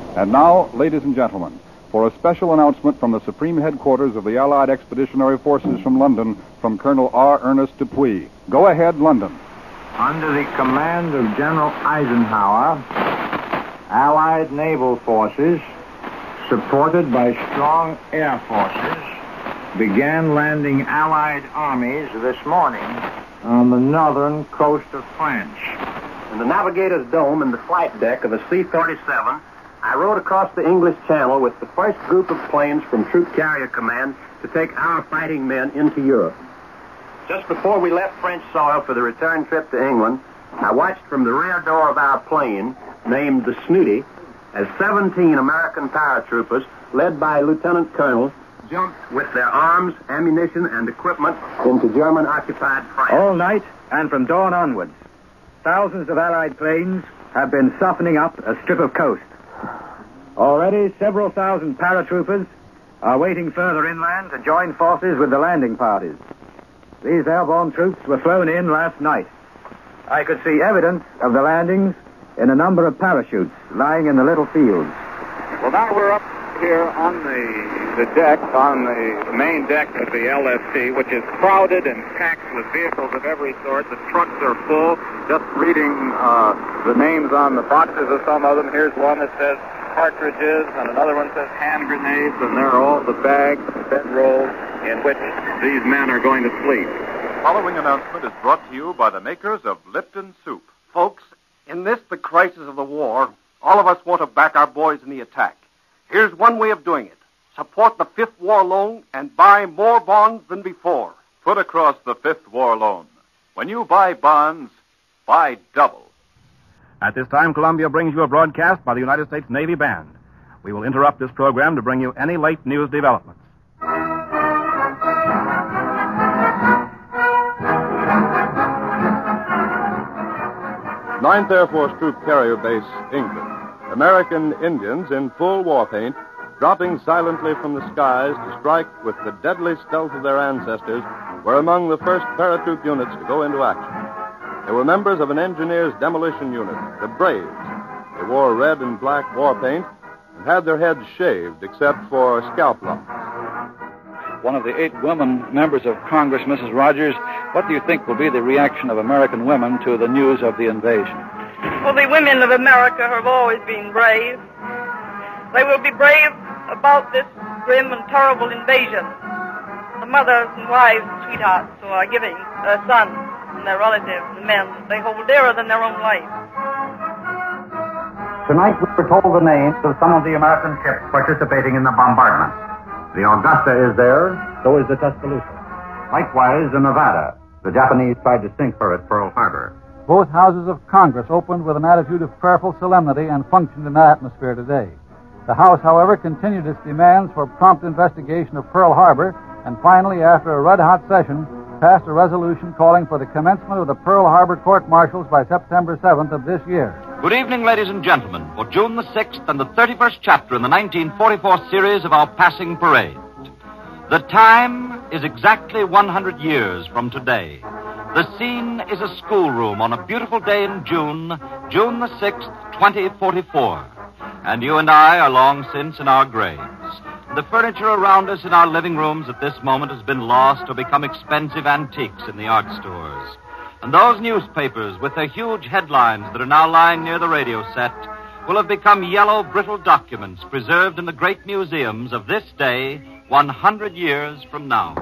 And now, ladies and gentlemen, for a special announcement from the Supreme Headquarters of the Allied Expeditionary Forces from London, from Colonel R. Ernest Dupuy. Go ahead, London. Under the command of General Eisenhower, Allied naval forces, supported by strong air forces, began landing Allied armies this morning on the northern coast of France. In the navigator's dome in the flight deck of a C-47, I rode across the English Channel with the first group of planes from Troop Carrier Command to take our fighting men into Europe. Just before we left French soil for the return trip to England, I watched from the rear door of our plane, named the Snooty, as 17 American paratroopers, led by Lieutenant Colonel, jumped with their arms, ammunition, and equipment into German-occupied France. All night and from dawn onwards, thousands of Allied planes have been softening up a strip of coast. Already, several thousand paratroopers are waiting further inland to join forces with the landing parties. These airborne troops were flown in last night. I could see evidence of the landings in a number of parachutes lying in the little fields. Well, now we're up here on the deck, on the main deck of the LFC, which is crowded and packed with vehicles of every sort. The trucks are full. Just reading the names on the boxes of some of them. Here's one that says cartridges, and another one says hand grenades, and there are all the bags, bedrolls, in which these men are going to sleep. The following announcement is brought to you by the makers of Lipton Soup. Folks, in this, the crisis of the war, all of us want to back our boys in the attack. Here's one way of doing it. Support the Fifth War Loan and buy more bonds than before. Put across the Fifth War Loan. When you buy bonds, buy double. At this time, Columbia brings you a broadcast by the United States Navy Band. We will interrupt this program to bring you any late news developments. Ninth Air Force Troop Carrier Base, England. American Indians in full war paint, dropping silently from the skies to strike with the deadly stealth of their ancestors, were among the first paratroop units to go into action. They were members of an engineers' demolition unit, the Braves. They wore red and black war paint and had their heads shaved except for scalp locks. One of the 8 women members of Congress, Mrs. Rogers, what do you think will be the reaction of American women to the news of the invasion? Well, the women of America have always been brave. They will be brave about this grim and terrible invasion. The mothers and wives and sweethearts who are giving their sons and their relatives and men they hold dearer than their own life. Tonight we were told the names of some of the American ships participating in the bombardment. The Augusta is there, so is the Tuscaloosa. Likewise, the Nevada. The Japanese tried to sink her at Pearl Harbor. Both houses of Congress opened with an attitude of prayerful solemnity and functioned in that atmosphere today. The House, however, continued its demands for prompt investigation of Pearl Harbor, and finally, after a red-hot session, passed a resolution calling for the commencement of the Pearl Harbor court-martials by September 7th of this year. Good evening, ladies and gentlemen, for June the 6th and the 31st chapter in the 1944 series of our passing parade. The time is exactly 100 years from today. The scene is a schoolroom on a beautiful day in June, June the 6th, 2044. And you and I are long since in our graves. The furniture around us in our living rooms at this moment has been lost or become expensive antiques in the art stores. And those newspapers with their huge headlines that are now lying near the radio set will have become yellow, brittle documents preserved in the great museums of this day 100 years from now.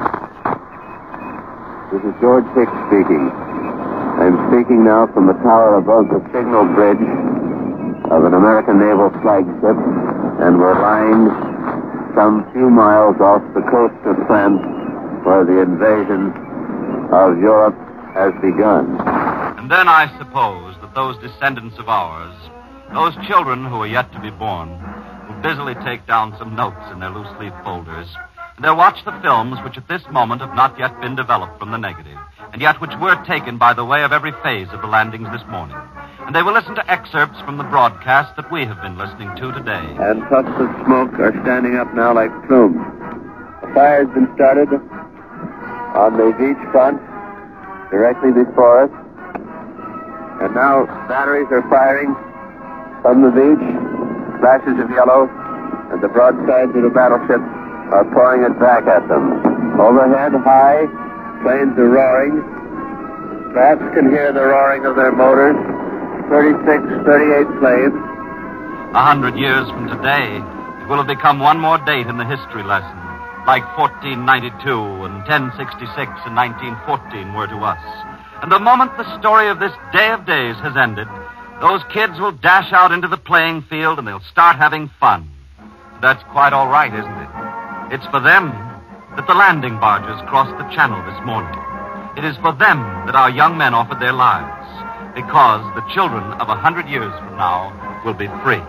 This is George Hicks speaking. I'm speaking now from the tower above the signal bridge of an American naval flagship, and we're lying some few miles off the coast of France where the invasion of Europe has begun. And then I suppose that those descendants of ours, those children who are yet to be born, will busily take down some notes in their loose-leaf folders. And they'll watch the films which at this moment have not yet been developed from the negative, and yet which were taken by the way of every phase of the landings this morning. And they will listen to excerpts from the broadcast that we have been listening to today. And puffs of smoke are standing up now like plumes. A fire's been started on the beach front directly before us. And now batteries are firing from the beach. flashes of yellow, and the broadsides of the battleship are pouring it back at them. Overhead, high, planes are roaring. Perhaps can hear the roaring of their motors. 36, 38 planes. 100 years from today, it will have become one more date in the history lesson, like 1492 and 1066 and 1914 were to us. And the moment the story of this day of days has ended, those kids will dash out into the playing field and they'll start having fun. That's quite all right, isn't it? It's for them that the landing barges crossed the channel this morning. It is for them that our young men offered their lives, because the children of 100 years from now will be free.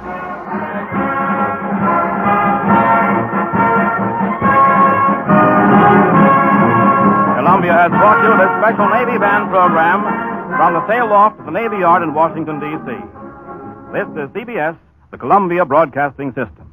Columbia has brought you this special Navy Band program from the sail loft of the Navy Yard in Washington, D.C. This is CBS, the Columbia Broadcasting System.